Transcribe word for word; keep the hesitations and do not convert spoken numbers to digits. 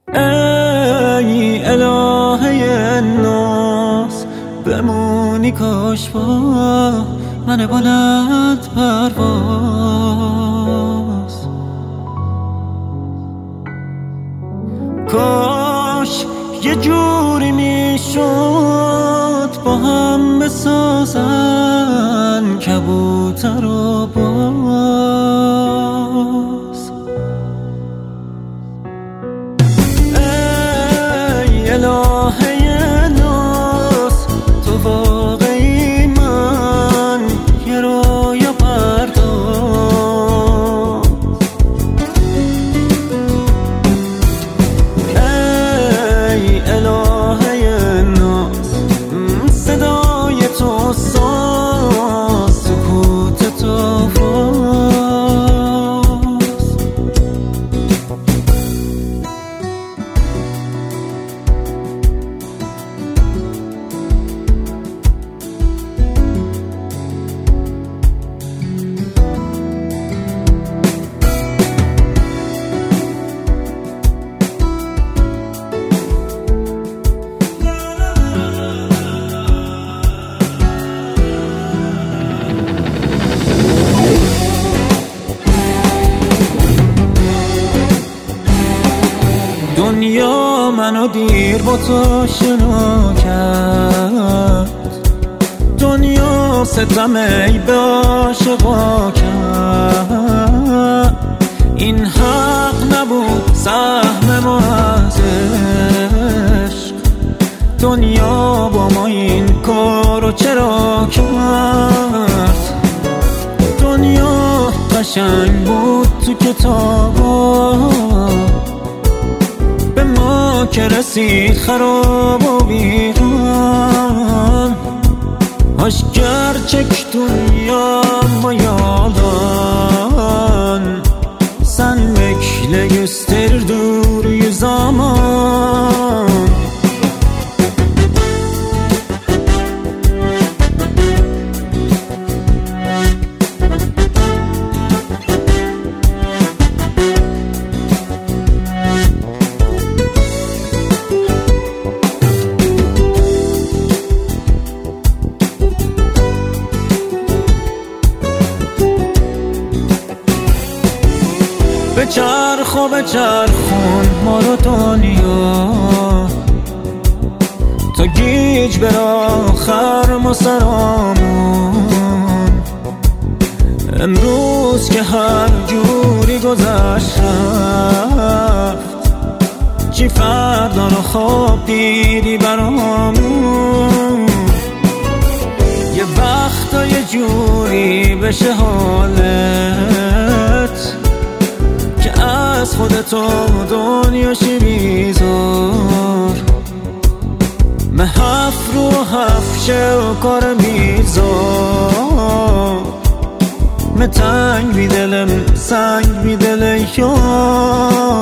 ای الهه ناز بمونی کاش با من بلند پرواز، کاش یه جوری میشد با هم بسازن کبوتر و باز. ای الهه ناز تو واقعی من یه رویا پرداز. ای الهه ناز صدای تو ساز سکوت تو فاز. دنیا منو دیر با تو شنا کرد، دنیا ستم ای به عاشقا کرد. این حق نبود سهم ما از عشق، دنیا با ما این کارو چرا کرد؟ دنیا قشنگ بود تو کتابا، به ما که رسید خراب و ویران. هاش gerçek dünya ama yalan. Sen bekle gösterir duruyu zaman. بچرخ و بچرخون ما رو دنیا تا گیج بر آخر ما سرامون. امروز که هر جوری گذشت رفت، چی فردا رو خواب دیدی برامون؟ یه وقتا یه جوری بشه حالت که از خودتو دنیاشی بیزار. محف رو هفشه و کار بیزار. متنگ بی دلم سنگ بی دل یار.